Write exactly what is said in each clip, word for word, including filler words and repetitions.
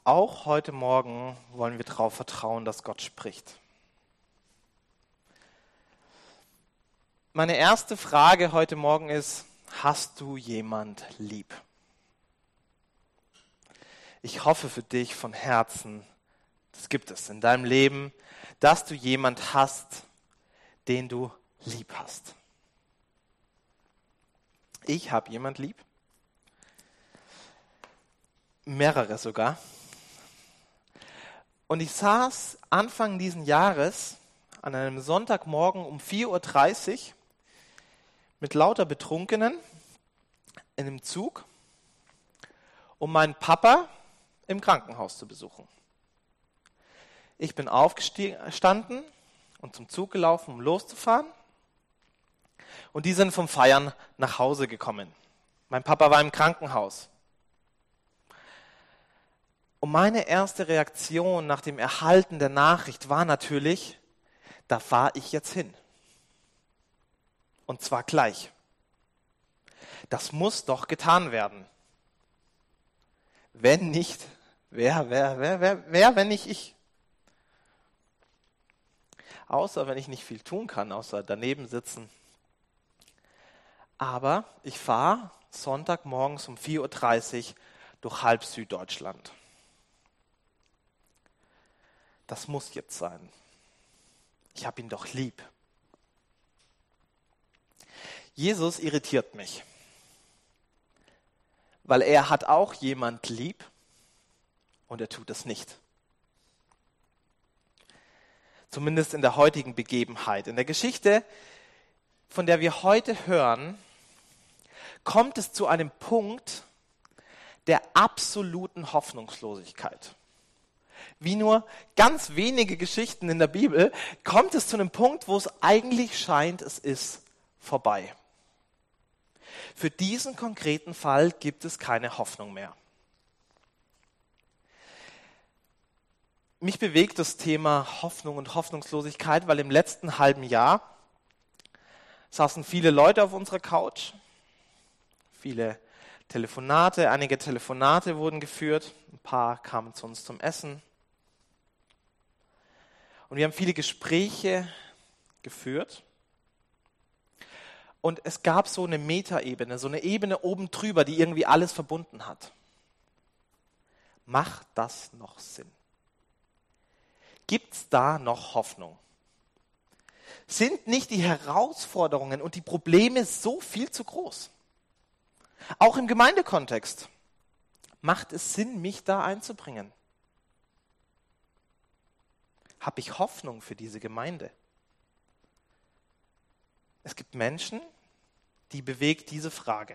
auch heute Morgen wollen wir darauf vertrauen, dass Gott spricht. Meine erste Frage heute Morgen ist, hast du jemand lieb? Ich hoffe für dich von Herzen, das gibt es in deinem Leben, dass du jemand hast, den du lieb hast. Ich habe jemand lieb. Mehrere sogar. Und ich saß Anfang diesen Jahres an einem Sonntagmorgen um vier Uhr dreißig mit lauter Betrunkenen in einem Zug, um meinen Papa im Krankenhaus zu besuchen. Ich bin aufgestanden und zum Zug gelaufen, um loszufahren. Und die sind vom Feiern nach Hause gekommen. Mein Papa war im Krankenhaus. Und meine erste Reaktion nach dem Erhalten der Nachricht war natürlich, da fahre ich jetzt hin. Und zwar gleich. Das muss doch getan werden. Wenn nicht, wer, wer, wer, wer, wer, wenn nicht ich? Außer wenn ich nicht viel tun kann, außer daneben sitzen. Aber ich fahre Sonntagmorgens um vier Uhr dreißig durch halb Süddeutschland. Das muss jetzt sein. Ich habe ihn doch lieb. Jesus irritiert mich, weil er hat auch jemand lieb und er tut es nicht. Zumindest in der heutigen Begebenheit. In der Geschichte, von der wir heute hören, kommt es zu einem Punkt der absoluten Hoffnungslosigkeit. Wie nur ganz wenige Geschichten in der Bibel, kommt es zu einem Punkt, wo es eigentlich scheint, es ist vorbei. Für diesen konkreten Fall gibt es keine Hoffnung mehr. Mich bewegt das Thema Hoffnung und Hoffnungslosigkeit, weil im letzten halben Jahr saßen viele Leute auf unserer Couch, viele Telefonate, einige Telefonate wurden geführt, ein paar kamen zu uns zum Essen. Und wir haben viele Gespräche geführt. Und es gab so eine Metaebene, so eine Ebene oben drüber, die irgendwie alles verbunden hat. Macht das noch Sinn? Gibt es da noch Hoffnung? Sind nicht die Herausforderungen und die Probleme so viel zu groß? Auch im Gemeindekontext. Macht es Sinn, mich da einzubringen? Habe ich Hoffnung für diese Gemeinde? Es gibt Menschen, die bewegt diese Frage.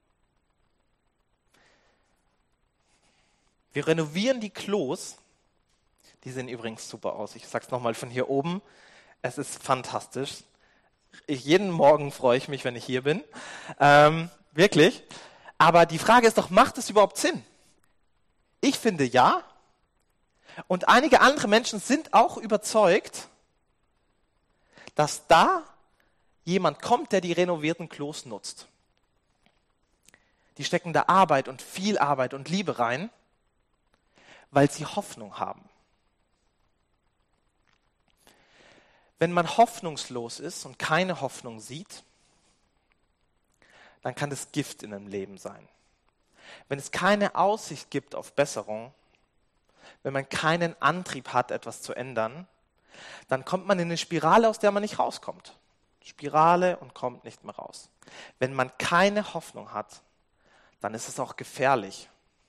Wir renovieren die Klos. Die sehen übrigens super aus. Ich sage es nochmal von hier oben. Es ist fantastisch. Ich, jeden Morgen freue ich mich, wenn ich hier bin. Ähm, wirklich. Aber die Frage ist doch, macht es überhaupt Sinn? Ich finde ja. Und einige andere Menschen sind auch überzeugt, dass da jemand kommt, der die renovierten Klos nutzt. Die stecken da Arbeit und viel Arbeit und Liebe rein, weil sie Hoffnung haben. Wenn man hoffnungslos ist und keine Hoffnung sieht, dann kann das Gift in einem Leben sein. Wenn es keine Aussicht gibt auf Besserung, wenn man keinen Antrieb hat, etwas zu ändern, dann kommt man in eine Spirale, aus der man nicht rauskommt. Spirale und kommt nicht mehr raus. Wenn man keine Hoffnung hat, dann ist es auch gefährlich,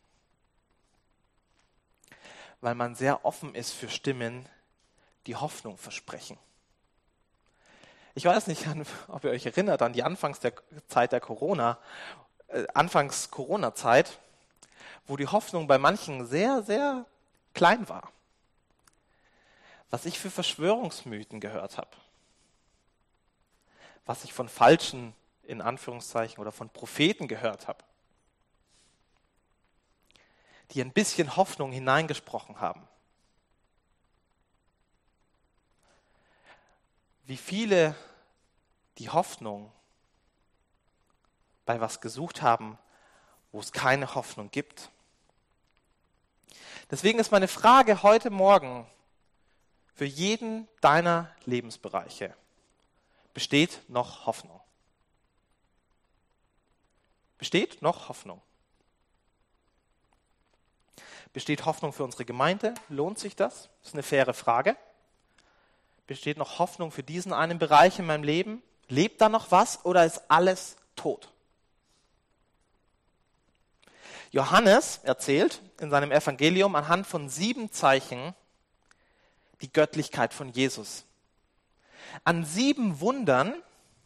weil man sehr offen ist für Stimmen, die Hoffnung versprechen. Ich weiß nicht, ob ihr euch erinnert an die Anfangs der Zeit der Corona, äh, Anfangs Corona-Zeit, wo die Hoffnung bei manchen sehr, sehr klein war. Was ich für Verschwörungsmythen gehört habe. Was ich von falschen, in Anführungszeichen, oder von Propheten gehört habe. Die ein bisschen Hoffnung hineingesprochen haben. Wie viele die Hoffnung bei was gesucht haben, wo es keine Hoffnung gibt. Deswegen ist meine Frage heute Morgen für jeden deiner Lebensbereiche: Besteht noch Hoffnung? Besteht noch Hoffnung? Besteht Hoffnung für unsere Gemeinde? Lohnt sich das? Das ist eine faire Frage. Besteht noch Hoffnung für diesen einen Bereich in meinem Leben? Lebt da noch was oder ist alles tot? Johannes erzählt in seinem Evangelium anhand von sieben Zeichen die Göttlichkeit von Jesus. An sieben Wundern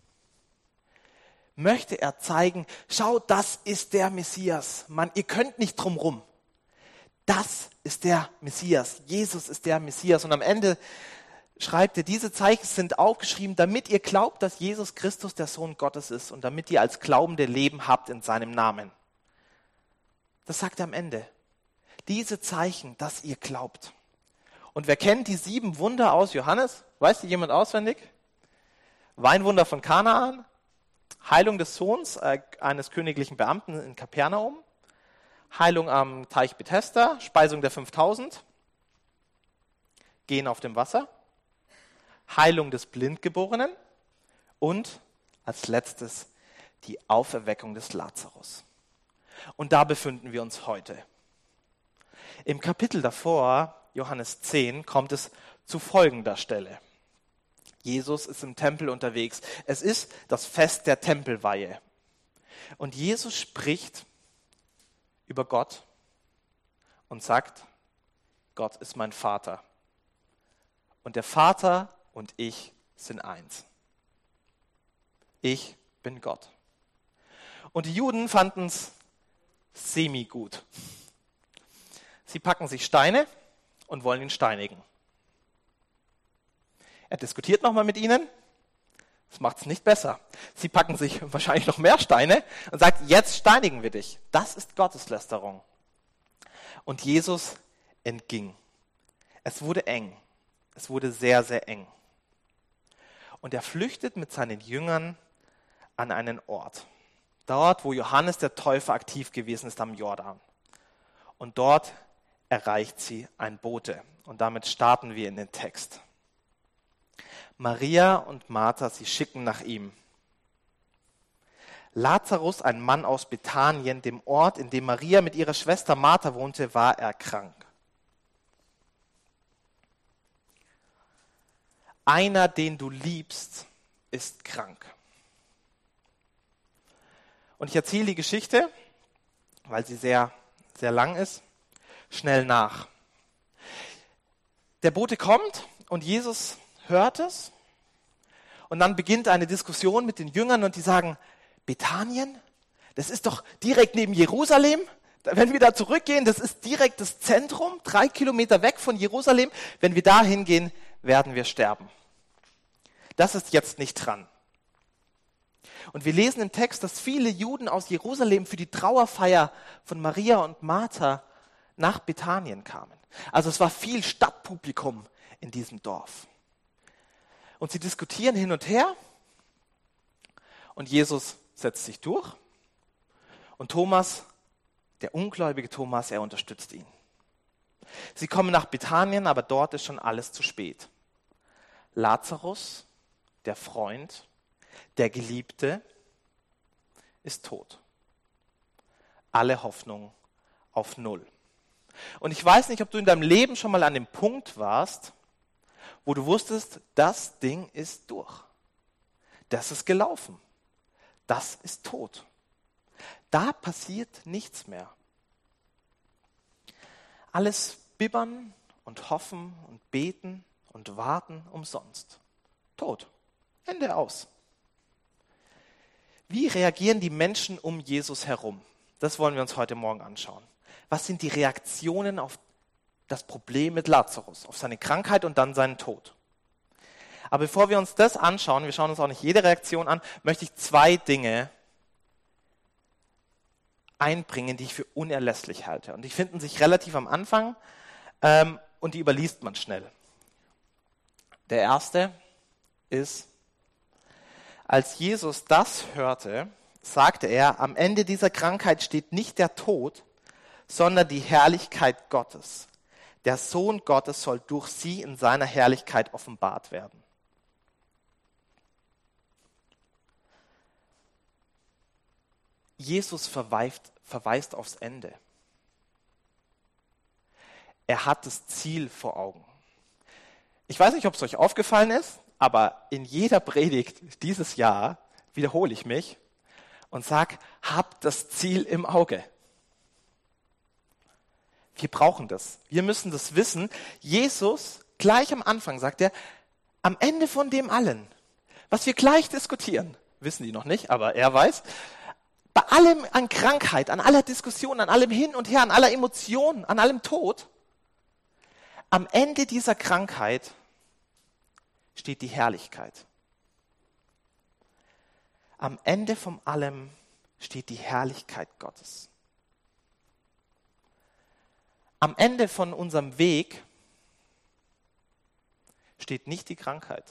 möchte er zeigen, schaut, das ist der Messias. Mann, ihr könnt nicht drum rum. Das ist der Messias. Jesus ist der Messias. Und am Ende schreibt er, diese Zeichen sind aufgeschrieben, damit ihr glaubt, dass Jesus Christus der Sohn Gottes ist und damit ihr als Glaubende Leben habt in seinem Namen. Das sagt er am Ende. Diese Zeichen, dass ihr glaubt. Und wer kennt die sieben Wunder aus Johannes? Weiß die jemand auswendig? Weinwunder von Kanaan, Heilung des Sohns äh, eines königlichen Beamten in Kapernaum, Heilung am Teich Bethesda, Speisung der fünftausend, Gehen auf dem Wasser, Heilung des Blindgeborenen und als letztes die Auferweckung des Lazarus. Und da befinden wir uns heute. Im Kapitel davor, Johannes zehn, kommt es zu folgender Stelle. Jesus ist im Tempel unterwegs. Es ist das Fest der Tempelweihe. Und Jesus spricht über Gott und sagt, Gott ist mein Vater. Und der Vater und ich sind eins. Ich bin Gott. Und die Juden fanden es semi-gut. Sie packen sich Steine und wollen ihn steinigen. Er diskutiert nochmal mit ihnen. Das macht es nicht besser. Sie packen sich wahrscheinlich noch mehr Steine und sagt, jetzt steinigen wir dich. Das ist Gotteslästerung. Und Jesus entging. Es wurde eng. Es wurde sehr, sehr eng. Und er flüchtet mit seinen Jüngern an einen Ort. Dort, wo Johannes der Täufer aktiv gewesen ist am Jordan. Und dort erreicht sie ein Bote. Und damit starten wir in den Text. Maria und Martha, sie schicken nach ihm. Lazarus, ein Mann aus Bethanien, dem Ort, in dem Maria mit ihrer Schwester Martha wohnte, war er krank. Einer, den du liebst, ist krank. Und ich erzähle die Geschichte, weil sie sehr, sehr lang ist, schnell nach. Der Bote kommt und Jesus hört es und dann beginnt eine Diskussion mit den Jüngern und die sagen, Bethanien, das ist doch direkt neben Jerusalem. Wenn wir da zurückgehen, das ist direkt das Zentrum, drei Kilometer weg von Jerusalem. Wenn wir da hingehen, werden wir sterben. Das ist jetzt nicht dran. Und wir lesen im Text, dass viele Juden aus Jerusalem für die Trauerfeier von Maria und Martha nach Bethanien kamen. Also es war viel Stadtpublikum in diesem Dorf. Und sie diskutieren hin und her und Jesus setzt sich durch und Thomas, der ungläubige Thomas, er unterstützt ihn. Sie kommen nach Bethanien, aber dort ist schon alles zu spät. Lazarus, der Freund, der Geliebte, ist tot. Alle Hoffnung auf Null. Und ich weiß nicht, ob du in deinem Leben schon mal an dem Punkt warst, wo du wusstest, das Ding ist durch. Das ist gelaufen. Das ist tot. Da passiert nichts mehr. Alles bibbern und hoffen und beten und warten umsonst. Tot. Ende aus. Wie reagieren die Menschen um Jesus herum? Das wollen wir uns heute Morgen anschauen. Was sind die Reaktionen auf das Problem mit Lazarus, auf seine Krankheit und dann seinen Tod? Aber bevor wir uns das anschauen, wir schauen uns auch nicht jede Reaktion an, möchte ich zwei Dinge einbringen, die ich für unerlässlich halte. Und die finden sich relativ am Anfang ähm, und die überliest man schnell. Der erste ist, als Jesus das hörte, sagte er, am Ende dieser Krankheit steht nicht der Tod, sondern die Herrlichkeit Gottes. Der Sohn Gottes soll durch sie in seiner Herrlichkeit offenbart werden. Jesus verweist, verweist aufs Ende. Er hat das Ziel vor Augen. Ich weiß nicht, ob es euch aufgefallen ist, aber in jeder Predigt dieses Jahr wiederhole ich mich und sage, habt das Ziel im Auge. Wir brauchen das. Wir müssen das wissen. Jesus, gleich am Anfang sagt er, am Ende von dem allen, was wir gleich diskutieren, wissen die noch nicht, aber er weiß, bei allem an Krankheit, an aller Diskussion, an allem Hin und Her, an aller Emotion, an allem Tod, am Ende dieser Krankheit steht die Herrlichkeit. Am Ende von allem steht die Herrlichkeit Gottes. Am Ende von unserem Weg steht nicht die Krankheit,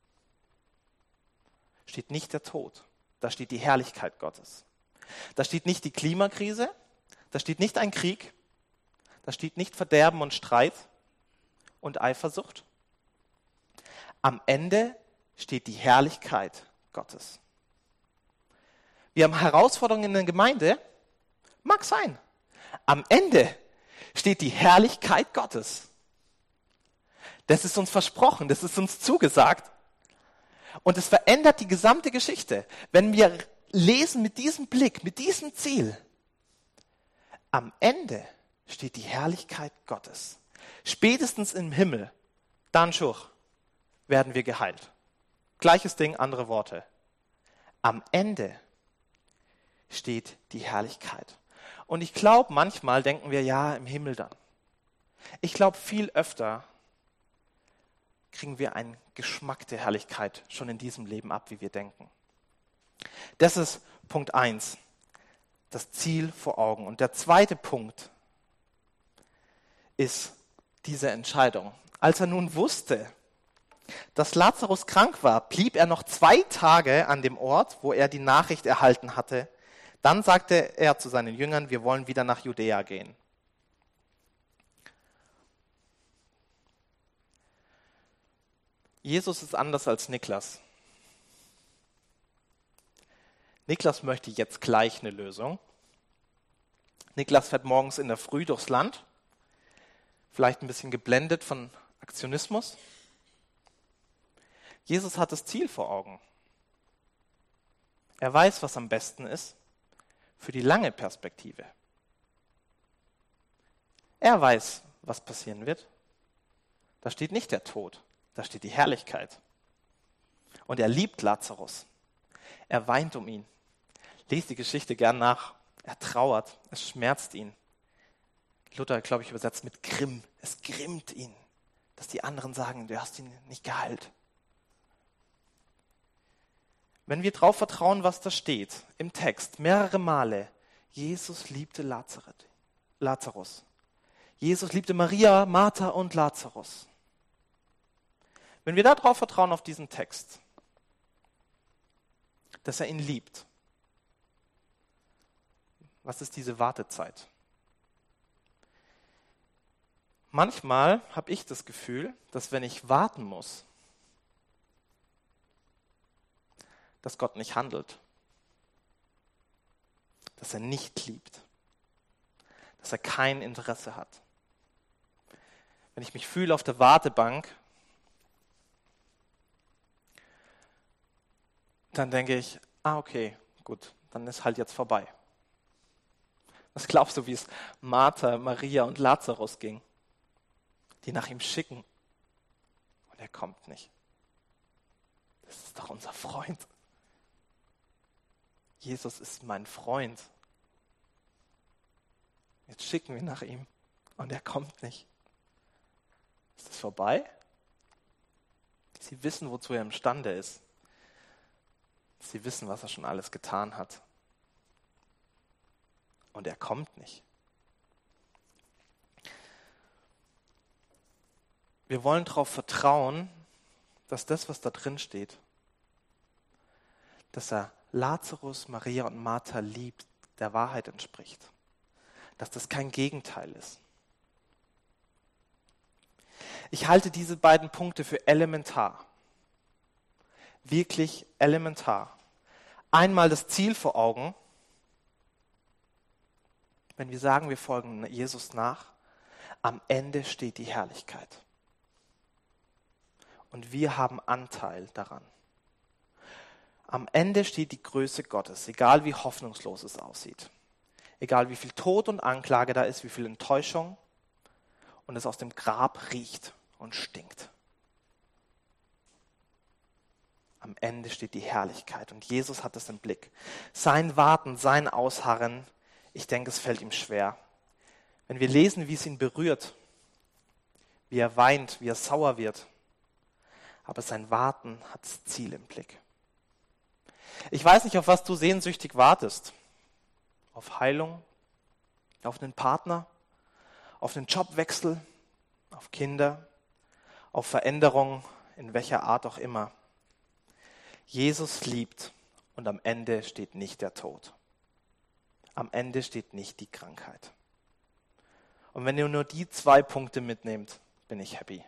steht nicht der Tod, da steht die Herrlichkeit Gottes. Da steht nicht die Klimakrise, da steht nicht ein Krieg, da steht nicht Verderben und Streit und Eifersucht. Am Ende steht die Herrlichkeit Gottes. Wir haben Herausforderungen in der Gemeinde, mag sein. Am Ende steht die Herrlichkeit Gottes. Das ist uns versprochen, das ist uns zugesagt. Und es verändert die gesamte Geschichte. Wenn wir lesen mit diesem Blick, mit diesem Ziel, am Ende steht die Herrlichkeit Gottes. Spätestens im Himmel, dann schon, werden wir geheilt. Gleiches Ding, andere Worte. Am Ende steht die Herrlichkeit. Und ich glaube, manchmal denken wir, ja, im Himmel dann. Ich glaube, viel öfter kriegen wir einen Geschmack der Herrlichkeit schon in diesem Leben ab, wie wir denken. Das ist Punkt eins, das Ziel vor Augen. Und der zweite Punkt ist diese Entscheidung. Als er nun wusste, dass Lazarus krank war, blieb er noch zwei Tage an dem Ort, wo er die Nachricht erhalten hatte. Dann sagte er zu seinen Jüngern, wir wollen wieder nach Judäa gehen. Jesus ist anders als Niklas. Niklas möchte jetzt gleich eine Lösung. Niklas fährt morgens in der Früh durchs Land, vielleicht ein bisschen geblendet von Aktionismus. Jesus hat das Ziel vor Augen. Er weiß, was am besten ist für die lange Perspektive. Er weiß, was passieren wird. Da steht nicht der Tod, da steht die Herrlichkeit. Und er liebt Lazarus. Er weint um ihn. Lest die Geschichte gern nach. Er trauert, es schmerzt ihn. Luther, glaube ich, übersetzt mit Grimm. Es grimmt ihn, dass die anderen sagen, du hast ihn nicht geheilt. Wenn wir darauf vertrauen, was da steht, im Text, mehrere Male, Jesus liebte Lazarus. Jesus liebte Maria, Martha und Lazarus. Wenn wir darauf vertrauen, auf diesen Text, dass er ihn liebt, was ist diese Wartezeit? Manchmal habe ich das Gefühl, dass wenn ich warten muss, dass Gott nicht handelt, dass er nicht liebt, dass er kein Interesse hat. Wenn ich mich fühle auf der Wartebank, dann denke ich, ah okay, gut, dann ist halt jetzt vorbei. Was glaubst du, wie es Martha, Maria und Lazarus ging, die nach ihm schicken und er kommt nicht? Das ist doch unser Freund. Jesus ist mein Freund. Jetzt schicken wir nach ihm und er kommt nicht. Ist das vorbei? Sie wissen, wozu er imstande ist. Sie wissen, was er schon alles getan hat. Und er kommt nicht. Wir wollen darauf vertrauen, dass das, was da drin steht, dass er Lazarus, Maria und Martha liebt, der Wahrheit entspricht. Dass das kein Gegenteil ist. Ich halte diese beiden Punkte für elementar. Wirklich elementar. Einmal das Ziel vor Augen. Wenn wir sagen, wir folgen Jesus nach, am Ende steht die Herrlichkeit. Und wir haben Anteil daran. Am Ende steht die Größe Gottes, egal wie hoffnungslos es aussieht. Egal wie viel Tod und Anklage da ist, wie viel Enttäuschung und es aus dem Grab riecht und stinkt. Am Ende steht die Herrlichkeit und Jesus hat das im Blick. Sein Warten, sein Ausharren, ich denke, es fällt ihm schwer. Wenn wir lesen, wie es ihn berührt, wie er weint, wie er sauer wird, aber sein Warten hat das Ziel im Blick. Ich weiß nicht, auf was du sehnsüchtig wartest. Auf Heilung, auf einen Partner, auf einen Jobwechsel, auf Kinder, auf Veränderung, in welcher Art auch immer. Jesus liebt und am Ende steht nicht der Tod. Am Ende steht nicht die Krankheit. Und wenn ihr nur die zwei Punkte mitnehmt, bin ich happy.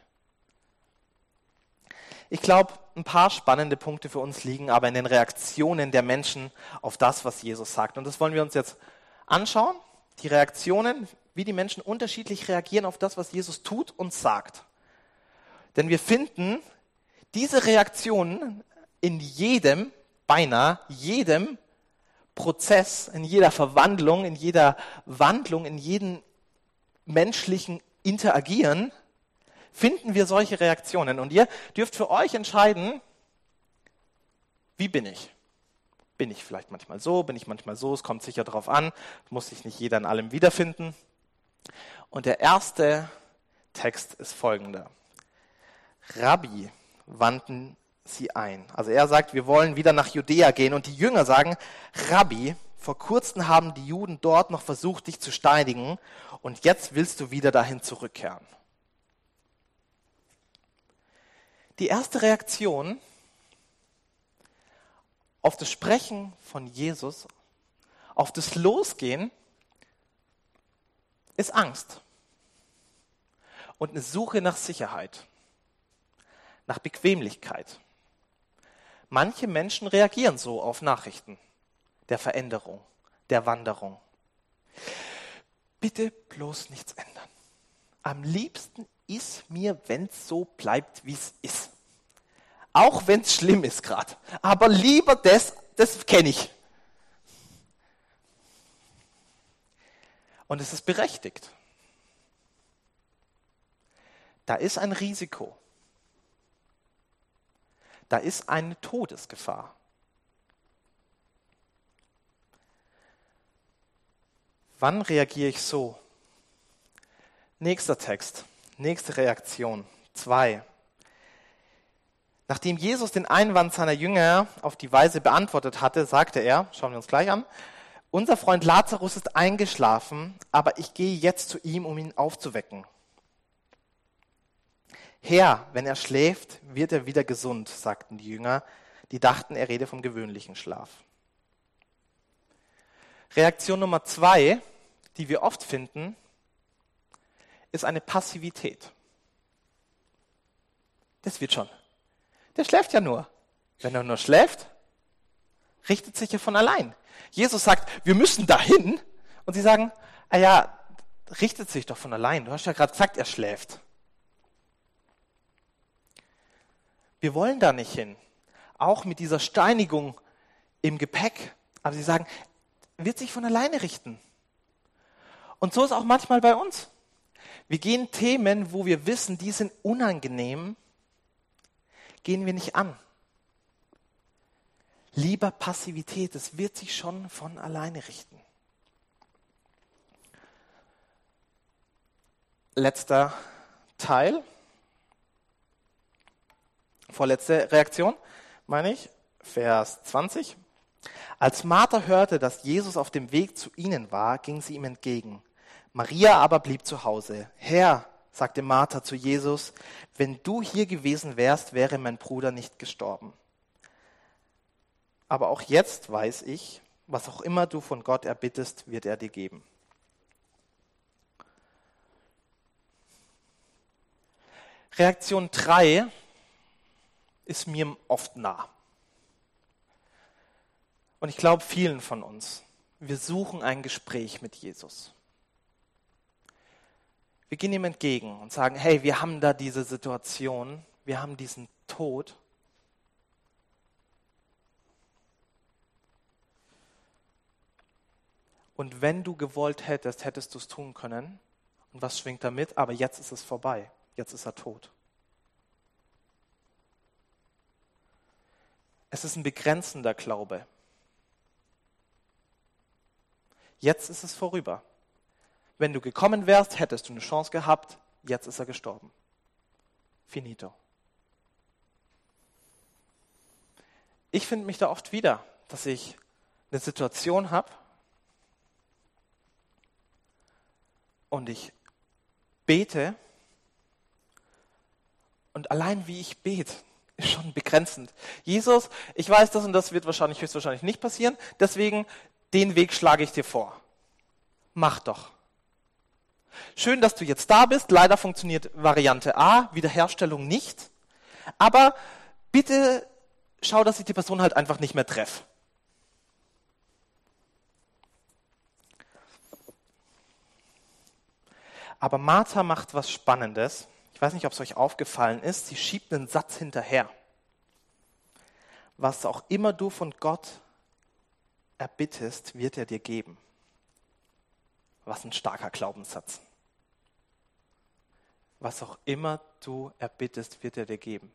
Ich glaube, ein paar spannende Punkte für uns liegen aber in den Reaktionen der Menschen auf das, was Jesus sagt. Und das wollen wir uns jetzt anschauen. Die Reaktionen, wie die Menschen unterschiedlich reagieren auf das, was Jesus tut und sagt. Denn wir finden diese Reaktionen in jedem, beinahe jedem Prozess, in jeder Verwandlung, in jeder Wandlung, in jedem menschlichen Interagieren, finden wir solche Reaktionen. Und ihr dürft für euch entscheiden, wie bin ich? Bin ich vielleicht manchmal so, bin ich manchmal so, es kommt sicher darauf an, muss sich nicht jeder in allem wiederfinden. Und der erste Text ist folgender. Rabbi, wandten sie ein. Also er sagt, wir wollen wieder nach Judäa gehen. Und die Jünger sagen, Rabbi, vor kurzem haben die Juden dort noch versucht, dich zu steinigen. Und jetzt willst du wieder dahin zurückkehren. Die erste Reaktion auf das Sprechen von Jesus, auf das Losgehen, ist Angst und eine Suche nach Sicherheit, nach Bequemlichkeit. Manche Menschen reagieren so auf Nachrichten der Veränderung, der Wanderung. Bitte bloß nichts ändern. Am liebsten ist mir, wenn es so bleibt, wie es ist. Auch wenn es schlimm ist gerade. Aber lieber das, das kenne ich. Und es ist berechtigt. Da ist ein Risiko. Da ist eine Todesgefahr. Wann reagiere ich so? Nächster Text, nächste Reaktion, zwei. Nachdem Jesus den Einwand seiner Jünger auf die Weise beantwortet hatte, sagte er, schauen wir uns gleich an, unser Freund Lazarus ist eingeschlafen, aber ich gehe jetzt zu ihm, um ihn aufzuwecken. Herr, wenn er schläft, wird er wieder gesund, sagten die Jünger, die dachten, er rede vom gewöhnlichen Schlaf. Reaktion Nummer zwei, die wir oft finden, ist eine Passivität. Das wird schon. Der schläft ja nur. Wenn er nur schläft, richtet sich er von allein. Jesus sagt, wir müssen dahin. Und sie sagen, ah ja, richtet sich doch von allein. Du hast ja gerade gesagt, er schläft. Wir wollen da nicht hin. Auch mit dieser Steinigung im Gepäck. Aber sie sagen, wird sich von alleine richten. Und so ist auch manchmal bei uns. Wir gehen Themen, wo wir wissen, die sind unangenehm, gehen wir nicht an. Lieber Passivität, es wird sich schon von alleine richten. Letzter Teil. Vorletzte Reaktion, meine ich, Vers zwanzig. Als Martha hörte, dass Jesus auf dem Weg zu ihnen war, ging sie ihm entgegen. Maria aber blieb zu Hause. Herr, sagte Martha zu Jesus, wenn du hier gewesen wärst, wäre mein Bruder nicht gestorben. Aber auch jetzt weiß ich, was auch immer du von Gott erbittest, wird er dir geben. Reaktion drei ist mir oft nah. Und ich glaube vielen von uns, wir suchen ein Gespräch mit Jesus. Wir gehen ihm entgegen und sagen, hey, wir haben da diese Situation, wir haben diesen Tod. Und wenn du gewollt hättest, hättest du es tun können. Und was schwingt damit? Aber jetzt ist es vorbei. Jetzt ist er tot. Es ist ein begrenzender Glaube. Jetzt ist es vorüber. Wenn du gekommen wärst, hättest du eine Chance gehabt. Jetzt ist er gestorben. Finito. Ich finde mich da oft wieder, dass ich eine Situation habe und ich bete und allein wie ich bete, ist schon begrenzend. Jesus, ich weiß, das und das wird wahrscheinlich höchstwahrscheinlich nicht passieren, deswegen den Weg schlage ich dir vor. Mach doch. Schön, dass du jetzt da bist. Leider funktioniert Variante A, Wiederherstellung nicht. Aber bitte schau, dass ich die Person halt einfach nicht mehr treffe. Aber Martha macht was Spannendes. Ich weiß nicht, ob es euch aufgefallen ist. Sie schiebt einen Satz hinterher. Was auch immer du von Gott erbittest, wird er dir geben. Was ein starker Glaubenssatz. Was auch immer du erbittest, wird er dir geben.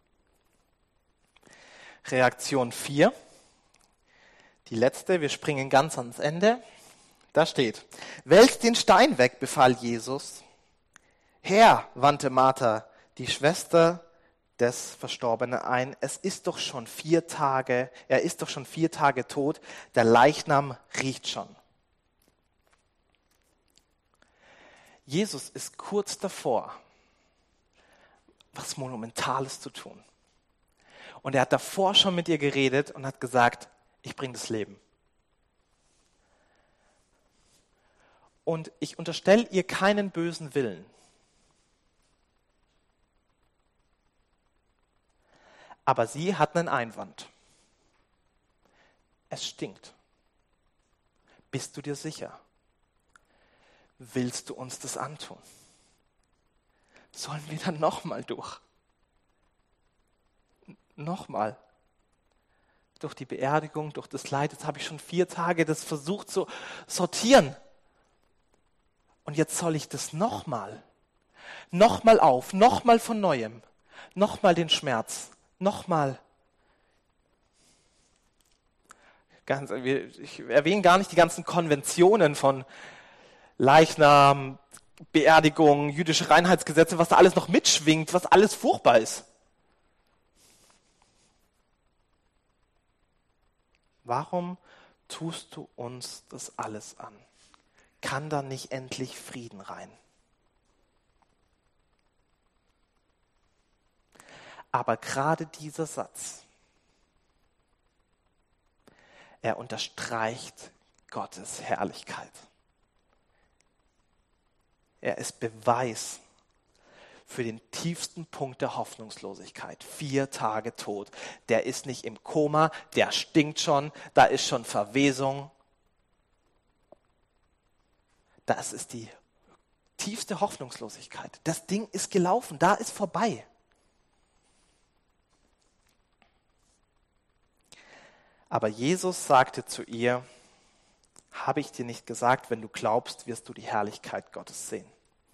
Reaktion vier. Die letzte, wir springen ganz ans Ende. Da steht, wälzt den Stein weg, befahl Jesus. Herr, wandte Martha, die Schwester des Verstorbenen ein, es ist doch schon vier Tage, er ist doch schon vier Tage tot, der Leichnam riecht schon. Jesus ist kurz davor, was Monumentales zu tun. Und er hat davor schon mit ihr geredet und hat gesagt, ich bringe das Leben. Und ich unterstelle ihr keinen bösen Willen. Aber sie hat einen Einwand. Es stinkt. Bist du dir sicher? Willst du uns das antun? Sollen wir dann nochmal durch? Nochmal. Durch die Beerdigung, durch das Leid. Jetzt habe ich schon vier Tage das versucht zu sortieren. Und jetzt soll ich das nochmal. Nochmal auf, nochmal von Neuem. Nochmal den Schmerz. Nochmal. Ganz, ich erwähne gar nicht die ganzen Konventionen von Leichnam, Beerdigung, jüdische Reinheitsgesetze, was da alles noch mitschwingt, was alles furchtbar ist. Warum tust du uns das alles an? Kann da nicht endlich Frieden rein? Aber gerade dieser Satz, er unterstreicht Gottes Herrlichkeit. Er ist Beweis für den tiefsten Punkt der Hoffnungslosigkeit. Vier Tage tot. Der ist nicht im Koma, der stinkt schon, da ist schon Verwesung. Das ist die tiefste Hoffnungslosigkeit. Das Ding ist gelaufen, da ist vorbei. Aber Jesus sagte zu ihr, habe ich dir nicht gesagt, wenn du glaubst, wirst du die Herrlichkeit Gottes sehen.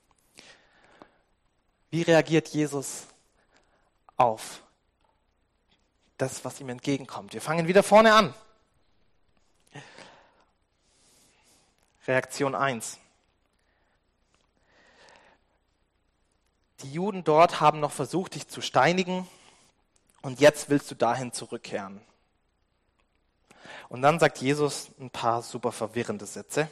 Wie reagiert Jesus auf das, was ihm entgegenkommt? Wir fangen wieder vorne an. Reaktion eins. Die Juden dort haben noch versucht, dich zu steinigen und jetzt willst du dahin zurückkehren. Und dann sagt Jesus ein paar super verwirrende Sätze.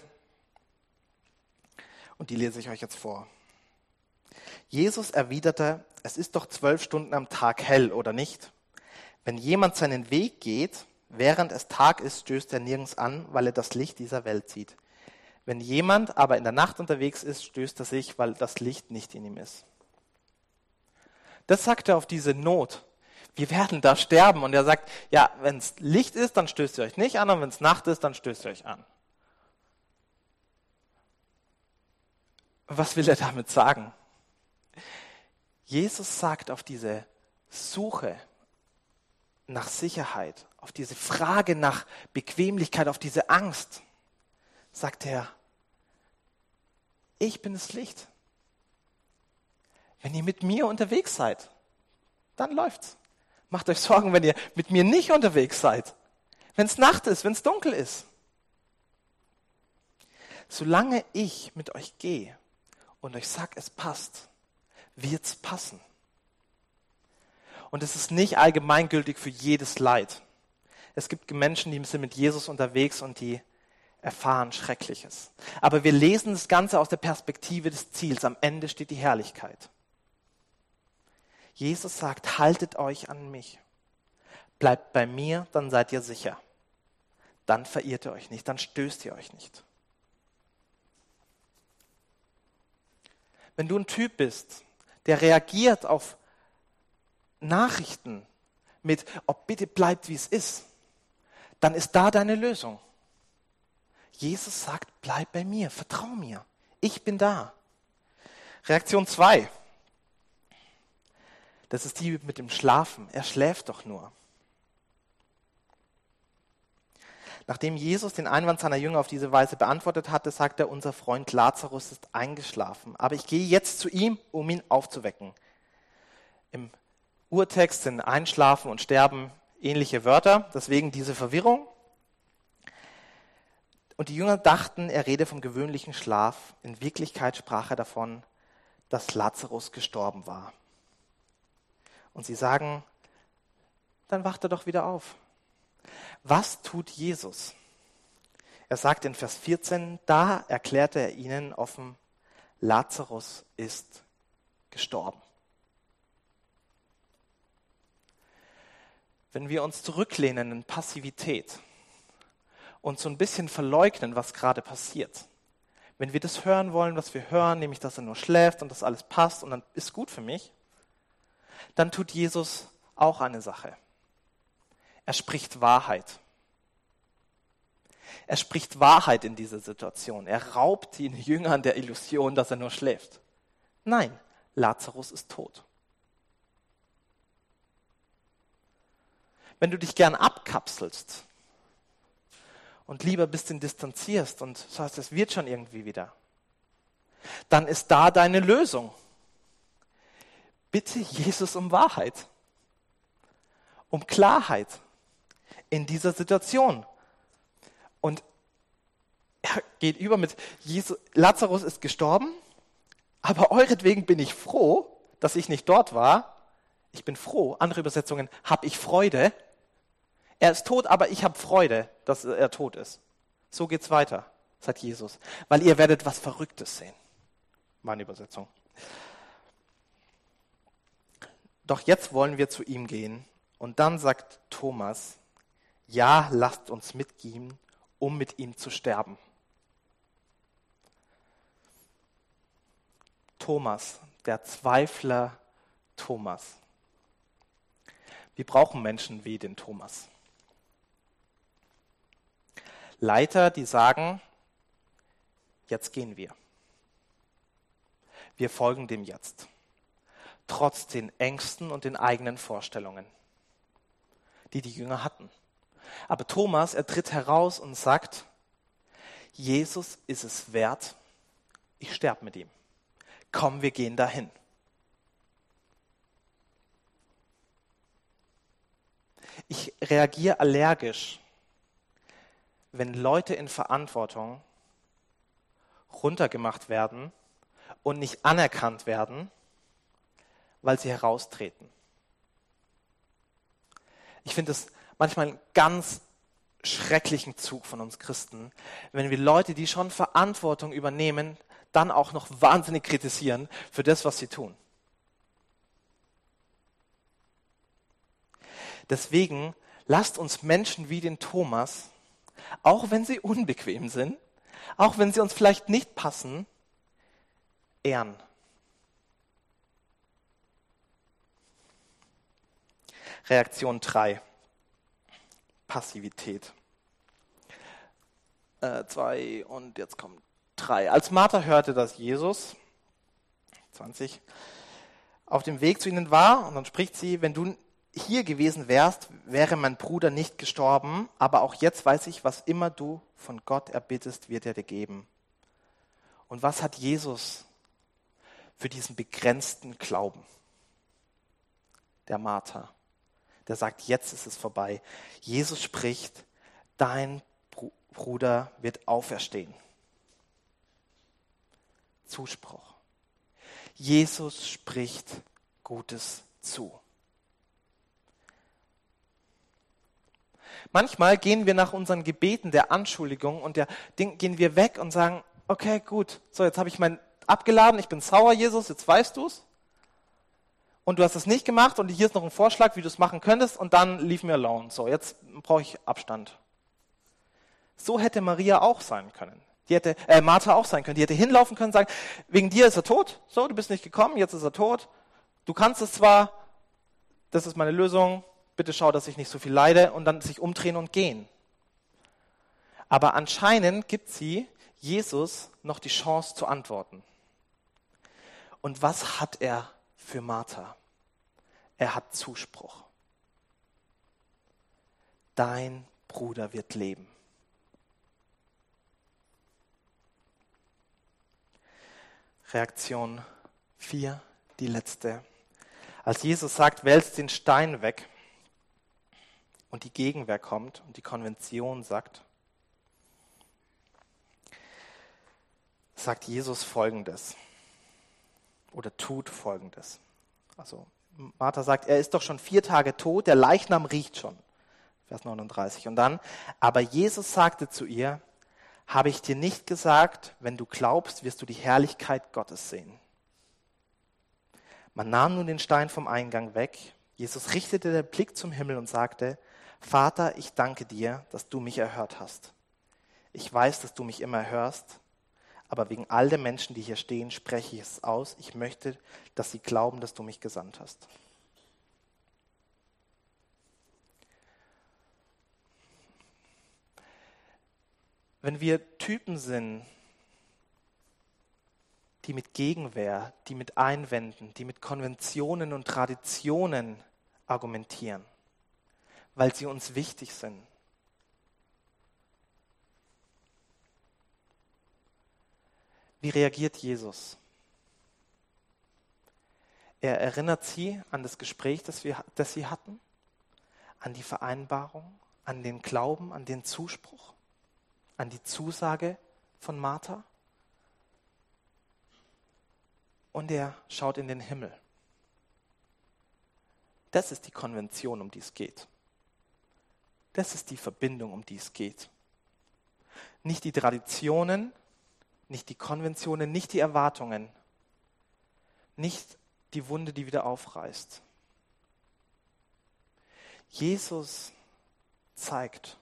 Und die lese ich euch jetzt vor. Jesus erwiderte, es ist doch zwölf Stunden am Tag hell, oder nicht? Wenn jemand seinen Weg geht, während es Tag ist, stößt er nirgends an, weil er das Licht dieser Welt sieht. Wenn jemand aber in der Nacht unterwegs ist, stößt er sich, weil das Licht nicht in ihm ist. Das sagt er auf diese Not. Wir werden da sterben. Und er sagt, ja, wenn es Licht ist, dann stößt ihr euch nicht an, und wenn es Nacht ist, dann stößt ihr euch an. Was will er damit sagen? Jesus sagt auf diese Suche nach Sicherheit, auf diese Frage nach Bequemlichkeit, auf diese Angst, sagt er, ich bin das Licht. Wenn ihr mit mir unterwegs seid, dann läuft's. Macht euch Sorgen, wenn ihr mit mir nicht unterwegs seid. Wenn es Nacht ist, wenn es dunkel ist. Solange ich mit euch gehe und euch sage, es passt, wird's passen. Und es ist nicht allgemeingültig für jedes Leid. Es gibt Menschen, die sind mit Jesus unterwegs und die erfahren Schreckliches. Aber wir lesen das Ganze aus der Perspektive des Ziels. Am Ende steht die Herrlichkeit. Jesus sagt, haltet euch an mich. Bleibt bei mir, dann seid ihr sicher. Dann verirrt ihr euch nicht, dann stößt ihr euch nicht. Wenn du ein Typ bist, der reagiert auf Nachrichten mit, ob bitte bleibt, wie es ist, dann ist da deine Lösung. Jesus sagt, bleib bei mir, vertrau mir, ich bin da. Reaktion zwei. Das ist die mit dem Schlafen. Er schläft doch nur. Nachdem Jesus den Einwand seiner Jünger auf diese Weise beantwortet hatte, sagt er, unser Freund Lazarus ist eingeschlafen. Aber ich gehe jetzt zu ihm, um ihn aufzuwecken. Im Urtext sind Einschlafen und Sterben ähnliche Wörter, deswegen diese Verwirrung. Und die Jünger dachten, er rede vom gewöhnlichen Schlaf. In Wirklichkeit sprach er davon, dass Lazarus gestorben war. Und sie sagen, dann wacht er doch wieder auf. Was tut Jesus? Er sagt in Vers vierzehn, da erklärte er ihnen offen, Lazarus ist gestorben. Wenn wir uns zurücklehnen in Passivität und so ein bisschen verleugnen, was gerade passiert, wenn wir das hören wollen, was wir hören, nämlich, dass er nur schläft und das alles passt und dann ist gut für mich, dann tut Jesus auch eine Sache. Er spricht Wahrheit. Er spricht Wahrheit in dieser Situation. Er raubt den Jüngern der Illusion, dass er nur schläft. Nein, Lazarus ist tot. Wenn du dich gern abkapselst und lieber ein bisschen distanzierst und sagst, es wird schon irgendwie wieder, dann ist da deine Lösung. Bitte Jesus um Wahrheit, um Klarheit in dieser Situation. Und er geht über mit, Jesus, Lazarus ist gestorben, aber euretwegen bin ich froh, dass ich nicht dort war. Ich bin froh, andere Übersetzungen, habe ich Freude. Er ist tot, aber ich habe Freude, dass er tot ist. So geht's weiter, sagt Jesus, weil ihr werdet was Verrücktes sehen. Meine Übersetzung. Doch jetzt wollen wir zu ihm gehen. Und dann sagt Thomas, ja, lasst uns mitgehen, um mit ihm zu sterben. Thomas, der Zweifler Thomas. Wir brauchen Menschen wie den Thomas. Leiter, die sagen, jetzt gehen wir. Wir folgen dem jetzt. Trotz den Ängsten und den eigenen Vorstellungen, die die Jünger hatten. Aber Thomas, er tritt heraus und sagt, Jesus ist es wert, ich sterbe mit ihm. Komm, wir gehen dahin. Ich reagiere allergisch, wenn Leute in Verantwortung runtergemacht werden und nicht anerkannt werden, weil sie heraustreten. Ich finde es manchmal einen ganz schrecklichen Zug von uns Christen, wenn wir Leute, die schon Verantwortung übernehmen, dann auch noch wahnsinnig kritisieren für das, was sie tun. Deswegen lasst uns Menschen wie den Thomas, auch wenn sie unbequem sind, auch wenn sie uns vielleicht nicht passen, ehren. Reaktion drei. Passivität. Äh, zwei und jetzt kommt drei. Als Martha hörte, dass Jesus zwanzig auf dem Weg zu ihnen war, und dann spricht sie, wenn du hier gewesen wärst, wäre mein Bruder nicht gestorben, aber auch jetzt weiß ich, was immer du von Gott erbittest, wird er dir geben. Und was hat Jesus für diesen begrenzten Glauben? Der Martha, der sagt, jetzt ist es vorbei. Jesus spricht, dein Bruder wird auferstehen. Zuspruch. Jesus spricht Gutes zu. Manchmal gehen wir nach unseren Gebeten der Anschuldigung und der Ding, gehen wir weg und sagen, okay, gut, so jetzt habe ich mein abgeladen, ich bin sauer, Jesus, jetzt weißt du es. Und du hast es nicht gemacht und hier ist noch ein Vorschlag, wie du es machen könntest und dann leave me alone. So, jetzt brauche ich Abstand. So hätte Maria auch sein können. Die hätte, äh, Martha auch sein können. Die hätte hinlaufen können und sagen, wegen dir ist er tot. So, du bist nicht gekommen, jetzt ist er tot. Du kannst es zwar, das ist meine Lösung, bitte schau, dass ich nicht so viel leide und dann sich umdrehen und gehen. Aber anscheinend gibt sie Jesus noch die Chance zu antworten. Und was hat er für Martha? Er hat Zuspruch. Dein Bruder wird leben. Reaktion vier, die letzte. Als Jesus sagt, wälzt den Stein weg und die Gegenwehr kommt und die Konvention sagt, sagt Jesus Folgendes oder tut Folgendes. Also Martha sagt, er ist doch schon vier Tage tot, der Leichnam riecht schon. Vers neununddreißig. Und dann, aber Jesus sagte zu ihr, habe ich dir nicht gesagt, wenn du glaubst, wirst du die Herrlichkeit Gottes sehen. Man nahm nun den Stein vom Eingang weg. Jesus richtete den Blick zum Himmel und sagte, Vater, ich danke dir, dass du mich erhört hast. Ich weiß, dass du mich immer hörst, aber wegen all der Menschen, die hier stehen, spreche ich es aus. Ich möchte, dass sie glauben, dass du mich gesandt hast. Wenn wir Typen sind, die mit Gegenwehr, die mit Einwänden, die mit Konventionen und Traditionen argumentieren, weil sie uns wichtig sind, wie reagiert Jesus? Er erinnert sie an das Gespräch, das, wir, das sie hatten, an die Vereinbarung, an den Glauben, an den Zuspruch, an die Zusage von Martha. Und er schaut in den Himmel. Das ist die Konvention, um die es geht. Das ist die Verbindung, um die es geht. Nicht die Traditionen, nicht die Konventionen, nicht die Erwartungen, nicht die Wunde, die wieder aufreißt. Jesus zeigt,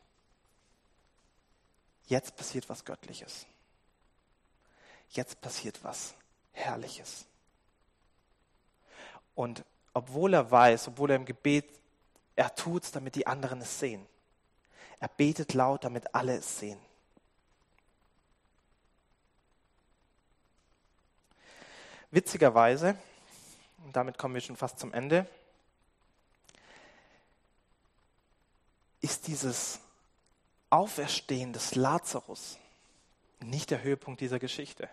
jetzt passiert was Göttliches. Jetzt passiert was Herrliches. Und obwohl er weiß, obwohl er im Gebet, er tut es, damit die anderen es sehen. Er betet laut, damit alle es sehen. Witzigerweise, und damit kommen wir schon fast zum Ende, ist dieses Auferstehen des Lazarus nicht der Höhepunkt dieser Geschichte.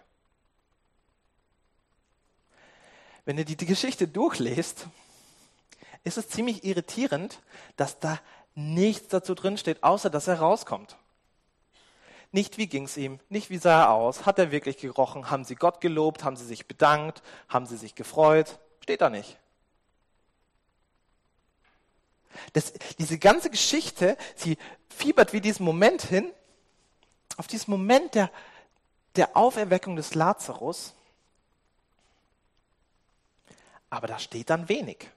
Wenn ihr die, die Geschichte durchlest, ist es ziemlich irritierend, dass da nichts dazu drin steht, außer dass er rauskommt. Nicht wie ging es ihm, nicht wie sah er aus, hat er wirklich gerochen, haben sie Gott gelobt, haben sie sich bedankt, haben sie sich gefreut, steht da nicht. Das, diese ganze Geschichte, sie fiebert wie diesen Moment hin, auf diesen Moment der, der Auferweckung des Lazarus, aber da steht dann wenig.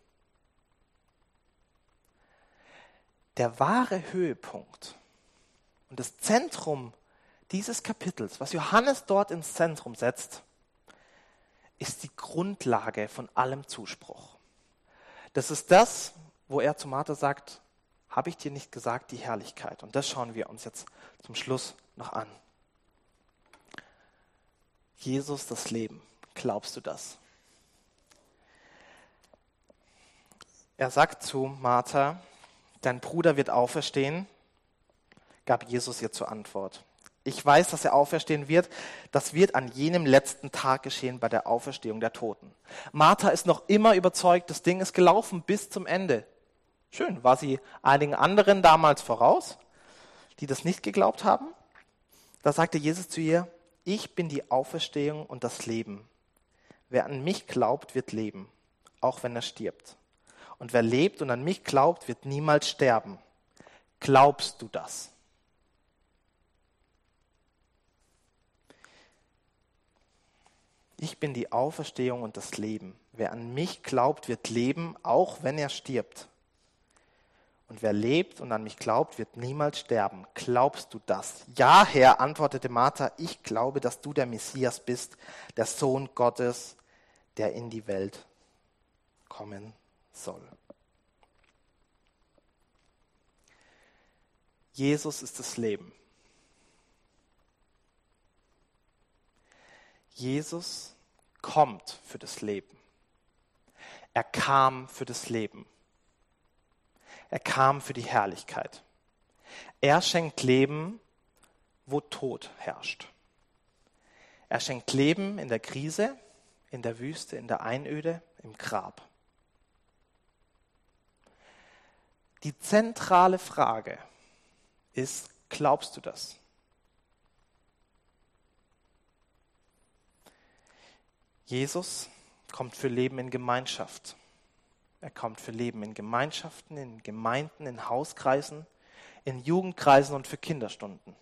Der wahre Höhepunkt und das Zentrum dieses Kapitels, was Johannes dort ins Zentrum setzt, ist die Grundlage von allem Zuspruch. Das ist das, wo er zu Martha sagt, habe ich dir nicht gesagt, die Herrlichkeit? Und das schauen wir uns jetzt zum Schluss noch an. Jesus, das Leben. Glaubst du das? Er sagt zu Martha, dein Bruder wird auferstehen, gab Jesus ihr zur Antwort. Ich weiß, dass er auferstehen wird. Das wird an jenem letzten Tag geschehen bei der Auferstehung der Toten. Martha ist noch immer überzeugt, das Ding ist gelaufen bis zum Ende. Schön, war sie einigen anderen damals voraus, die das nicht geglaubt haben? Da sagte Jesus zu ihr, ich bin die Auferstehung und das Leben. Wer an mich glaubt, wird leben, auch wenn er stirbt. Und wer lebt und an mich glaubt, wird niemals sterben. Glaubst du das? Ich bin die Auferstehung und das Leben. Wer an mich glaubt, wird leben, auch wenn er stirbt. Und wer lebt und an mich glaubt, wird niemals sterben. Glaubst du das? Ja, Herr, antwortete Martha, ich glaube, dass du der Messias bist, der Sohn Gottes, der in die Welt kommen soll. Jesus ist das Leben. Jesus kommt für das Leben. Er kam für das Leben. Er kam für die Herrlichkeit. Er schenkt Leben, wo Tod herrscht. Er schenkt Leben in der Krise, in der Wüste, in der Einöde, im Grab. Die zentrale Frage ist, glaubst du das? Jesus kommt für Leben in Gemeinschaft. Er kommt für Leben in Gemeinschaften, in Gemeinden, in Hauskreisen, in Jugendkreisen und für Kinderstunden.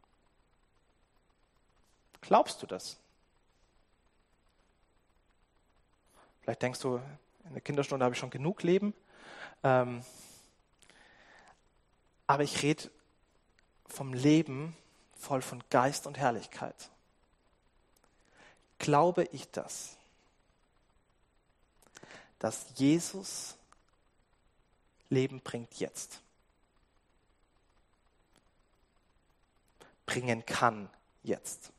Glaubst du das? Vielleicht denkst du, in der Kinderstunde habe ich schon genug Leben. Ähm, aber ich rede vom Leben voll von Geist und Herrlichkeit. Glaube ich das? Dass Jesus Leben bringt jetzt. Bringen kann jetzt.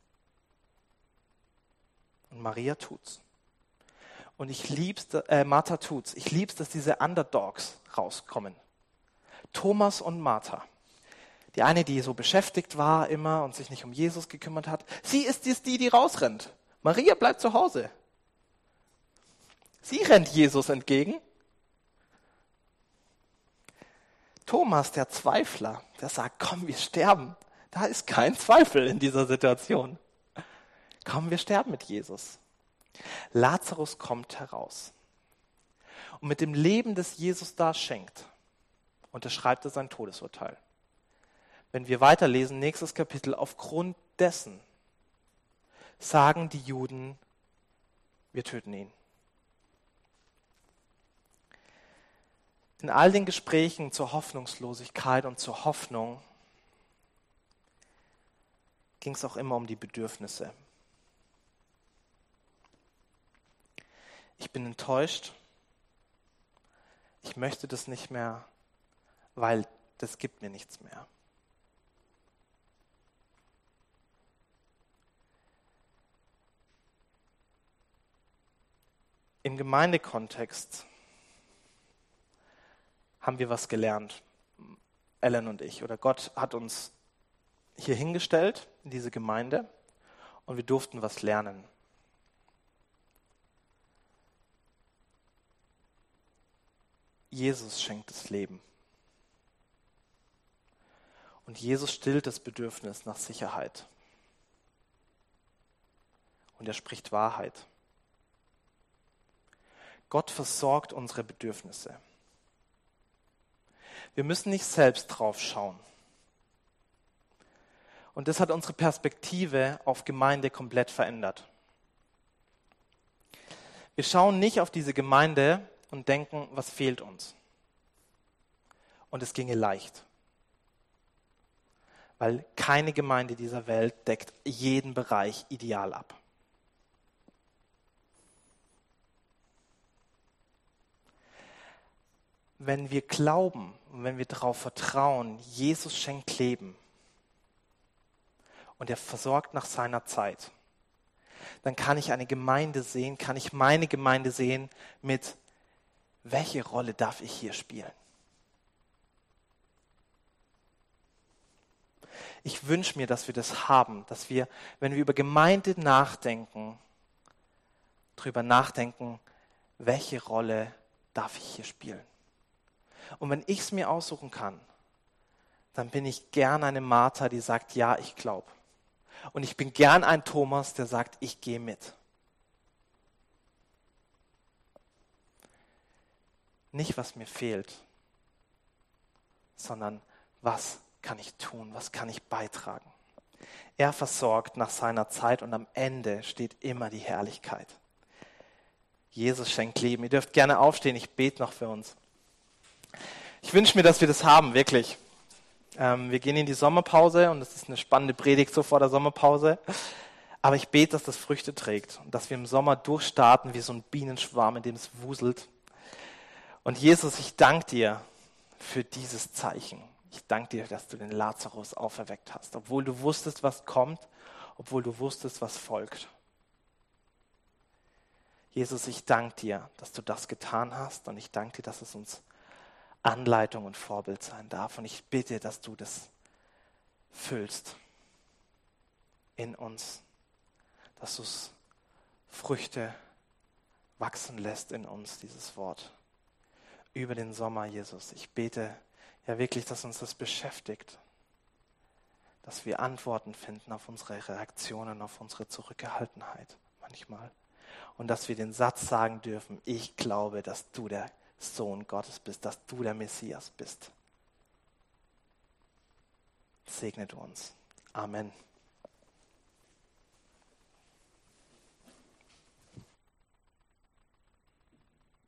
Und Maria tut's. Und ich lieb's, äh, Martha tut's. Ich lieb's, dass diese Underdogs rauskommen. Thomas und Martha. Die eine, die so beschäftigt war immer und sich nicht um Jesus gekümmert hat. Sie ist dies die, die rausrennt. Maria bleibt zu Hause. Sie rennt Jesus entgegen. Thomas, der Zweifler, der sagt, komm, wir sterben. Da ist kein Zweifel in dieser Situation. Komm, wir sterben mit Jesus. Lazarus kommt heraus. Und mit dem Leben, das Jesus da schenkt, unterschreibt er sein Todesurteil. Wenn wir weiterlesen, nächstes Kapitel, aufgrund dessen sagen die Juden, wir töten ihn. In all den Gesprächen zur Hoffnungslosigkeit und zur Hoffnung ging es auch immer um die Bedürfnisse. Ich bin enttäuscht. Ich möchte das nicht mehr, weil das gibt mir nichts mehr. Im Gemeindekontext haben wir was gelernt, Ellen und ich, oder Gott hat uns hier hingestellt in diese Gemeinde und wir durften was lernen. Jesus schenkt das Leben. Und Jesus stillt das Bedürfnis nach Sicherheit. Und er spricht Wahrheit. Gott versorgt unsere Bedürfnisse. Wir müssen nicht selbst drauf schauen. Und das hat unsere Perspektive auf Gemeinde komplett verändert. Wir schauen nicht auf diese Gemeinde und denken, was fehlt uns? Und es ginge leicht. Weil keine Gemeinde dieser Welt deckt jeden Bereich ideal ab. wenn wir glauben und wenn wir darauf vertrauen, Jesus schenkt Leben und er versorgt nach seiner Zeit, dann kann ich eine Gemeinde sehen, kann ich meine Gemeinde sehen mit, welche Rolle darf ich hier spielen? Ich wünsche mir, dass wir das haben, dass wir, wenn wir über Gemeinde nachdenken, darüber nachdenken, welche Rolle darf ich hier spielen? Und wenn ich es mir aussuchen kann, dann bin ich gern eine Martha, die sagt, ja, ich glaube. Und ich bin gern ein Thomas, der sagt, ich gehe mit. Nicht, was mir fehlt, sondern was kann ich tun, was kann ich beitragen. Er versorgt nach seiner Zeit und am Ende steht immer die Herrlichkeit. Jesus schenkt Leben. Ihr dürft gerne aufstehen, ich bete noch für uns. Ich wünsche mir, dass wir das haben, wirklich. Ähm, wir gehen in die Sommerpause und es ist eine spannende Predigt so vor der Sommerpause. Aber ich bete, dass das Früchte trägt und dass wir im Sommer durchstarten wie so ein Bienenschwarm, in dem es wuselt. Und Jesus, ich danke dir für dieses Zeichen. Ich danke dir, dass du den Lazarus auferweckt hast, obwohl du wusstest, was kommt, obwohl du wusstest, was folgt. Jesus, ich danke dir, dass du das getan hast und ich danke dir, dass es uns Anleitung und Vorbild sein darf. Und ich bitte, dass du das füllst in uns, dass du es Früchte wachsen lässt in uns, dieses Wort. Über den Sommer, Jesus. Ich bete ja wirklich, dass uns das beschäftigt, dass wir Antworten finden auf unsere Reaktionen, auf unsere Zurückgehaltenheit manchmal. Und dass wir den Satz sagen dürfen, ich glaube, dass du der Sohn Gottes bist, dass du der Messias bist. Segne du uns. Amen.